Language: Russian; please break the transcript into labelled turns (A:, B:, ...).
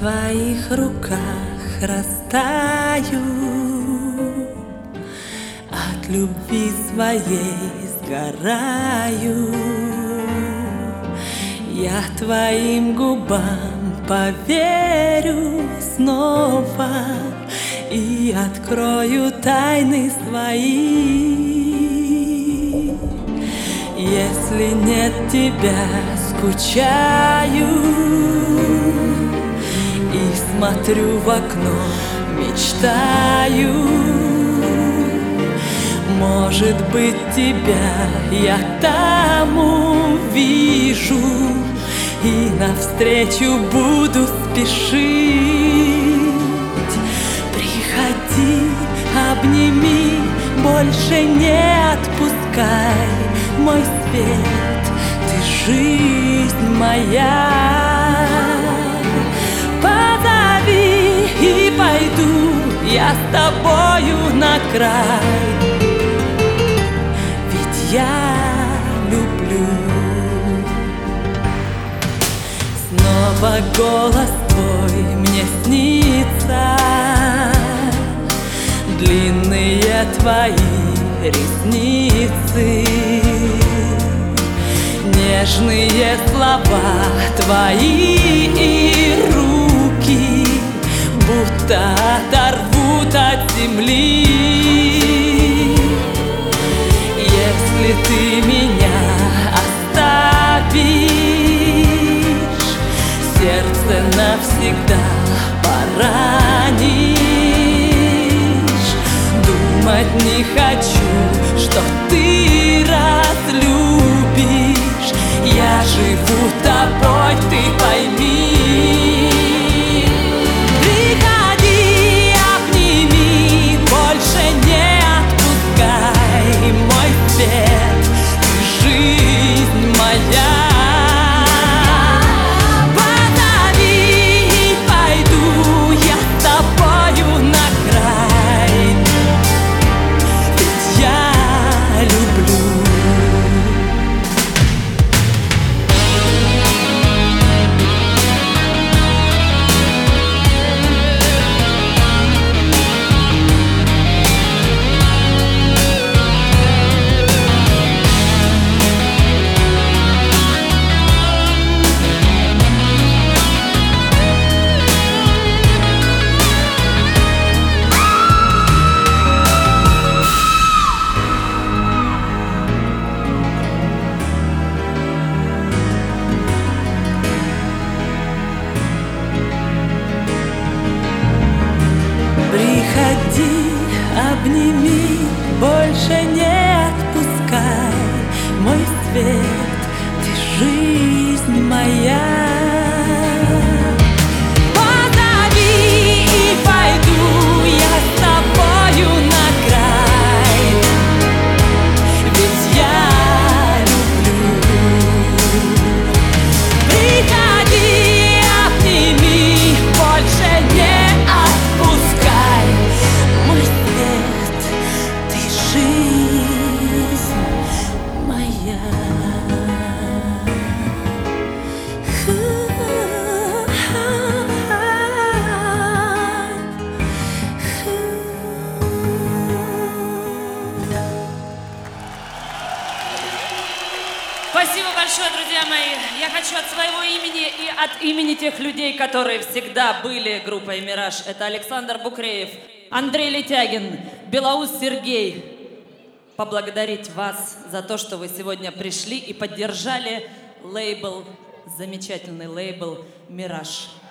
A: твоих руках растаю, от любви своей сгораю. Я твоим губам поверю снова и открою тайны свои. Если нет тебя, скучаю и смотрю в окно, мечтаю. Может быть, тебя я там увижу и навстречу буду спешить. Приходи, обними, больше не отпускай мой свет, ты жизнь моя. Позови и пойду я с тобою на край, ведь я люблю. Снова голос твой мне снится, длинные твои ресницы, нежные слова твои и руки будто оторвут от земли. Если ты меня оставишь, сердце навсегда поранишь. Думать не хочу, что ты разлюбишь. Я живу тобой, ты пойми. Приходи, обними, больше не отпускай мой свет, ты жизнь моя. Приходи, обними, больше не отпускай мой свет, ты жизнь моя. Позови и пойду я с тобою на край, ведь я люблю. Приходи, обними, больше не отпускай мой свет, ты жизнь моя.
B: Спасибо большое, друзья мои. Я хочу от своего имени и от имени тех людей, которые всегда были группой «Мираж». Это Александр Букреев, Андрей Летягин, Белоус Сергей. Поблагодарить вас за то, что вы сегодня пришли и поддержали лейбл, замечательный лейбл «Мираж».